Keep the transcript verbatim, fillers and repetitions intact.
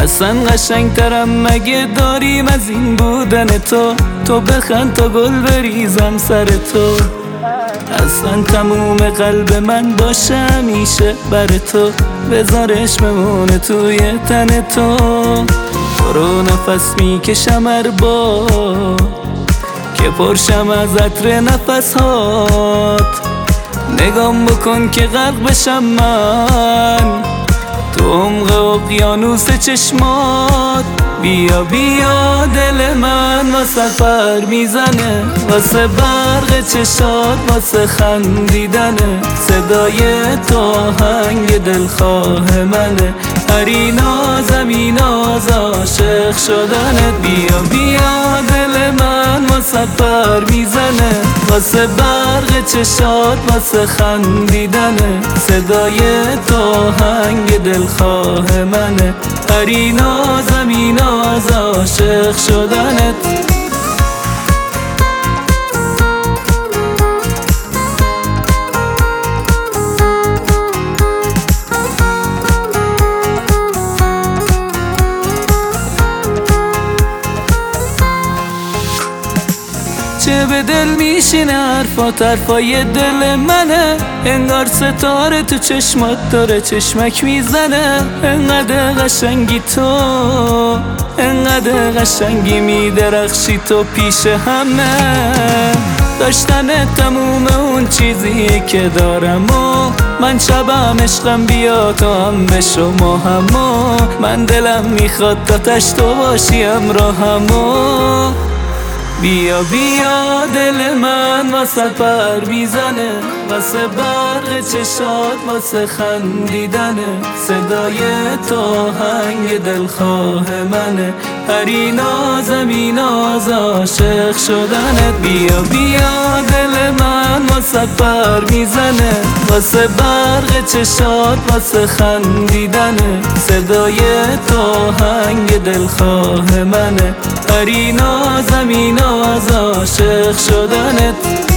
اصلا قشنگ ترم مگه داریم از این بودن تو؟ تو بخند تا گل بریزم سر تو. اصلا تموم قلب من باشه همیشه بر تو، بذارش بمونه توی تن تو. تو رو نفس میکشم هر بار که پرشم از عطر نفس هات. نگام بکن که غرق بشم من تو عمق اقیانوس چشمات. بیا بیا دل من واسه پر میزنه، واسه برق چشات، واسه خندیدنه. صدای تو آهنگ دلخواه منه، هری نازم این ناز عاشق شدنت. بیا بیا دل من واسه پر میزنه، واسه برق چشات، واسه خندیدنه. صدای تو آهنگ دلخواه منه، هری نازم این ناز عاشق شدنت. چه به دل میشینه حرفات، حرفای دل منه. انگار ستاره تو چشمات داره چشمک میزنه. انقدر قشنگی تو، انقدر قشنگی میدرخشی تو پیش همه. داشتن تموم اون چیزی که دارم و من شبم عشقم بیا تو هم بشو ما همو. من دلم میخواد تا تش تو باشی همراهمو. بیا بیا دل من واسه پر میزنه، واسه برق چشات، واسه خندیدنه. صدای تو آهنگ دلخواه منه، هری نازم این ناز عاشق شدنت. بیا بیا دل من واسه پر میزنه، واسه برق چشات، واسه خندیدنه. صدای تو آهنگ دلخواه منه، هری نازم این ناز عاشق شدنت.